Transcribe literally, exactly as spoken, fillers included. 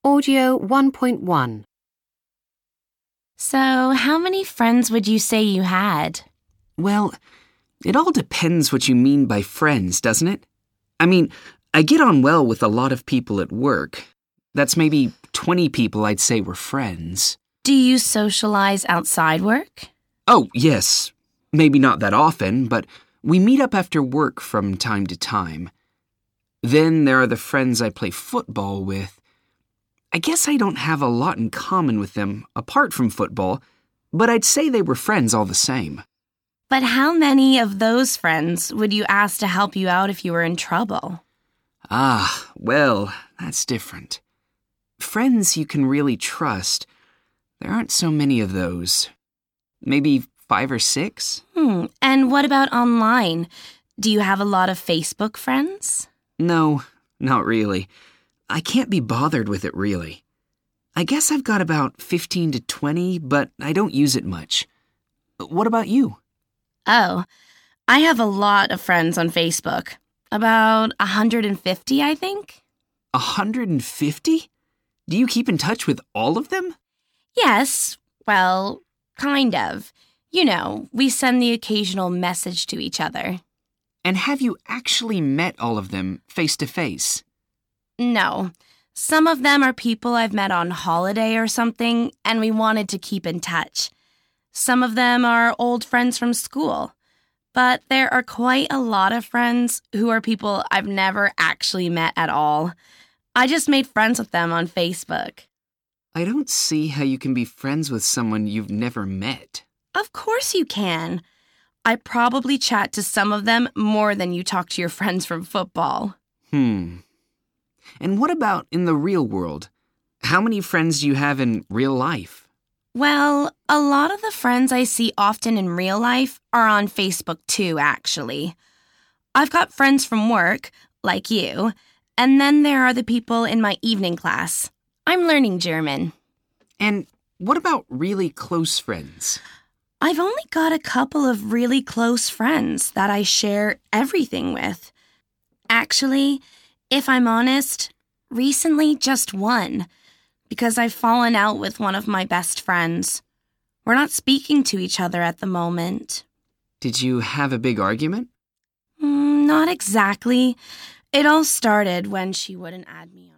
Audio one point one. So, how many friends would you say you had? Well, it all depends what you mean by friends, doesn't it? I mean, I get on well with a lot of people at work. That's maybe twenty people I'd say were friends. Do you socialize outside work? Oh, yes. Maybe not that often, but we meet up after work from time to time. Then there are the friends I play football with. I guess I don't have a lot in common with them apart from football, but I'd say they were friends all the same. But how many of those friends would you ask to help you out if you were in trouble? Ah, well, that's different. Friends you can really trust, there aren't so many of those. Maybe five or six? Hmm, and what about online? Do you have a lot of Facebook friends? No, not really. I can't be bothered with it, really. I guess I've got about fifteen to twenty, but I don't use it much. What about you? Oh, I have a lot of friends on Facebook. About one hundred fifty, I think. one hundred fifty? Do you keep in touch with all of them? Yes, well, kind of. You know, we send the occasional message to each other. And have you actually met all of them face to face? No. Some of them are people I've met on holiday or something, and we wanted to keep in touch. Some of them are old friends from school. But there are quite a lot of friends who are people I've never actually met at all. I just made friends with them on Facebook. I don't see how you can be friends with someone you've never met. Of course you can. I probably chat to some of them more than you talk to your friends from football. Hmm. And what about in the real world? How many friends do you have in real life? Well, a lot of the friends I see often in real life are on Facebook too, actually. I've got friends from work, like you, and then there are the people in my evening class. I'm learning German. And what about really close friends? I've only got a couple of really close friends that I share everything with. Actually, if I'm honest, recently just one, because I've fallen out with one of my best friends. We're not speaking to each other at the moment. Did you have a big argument? Mm, not exactly. It all started when she wouldn't add me on.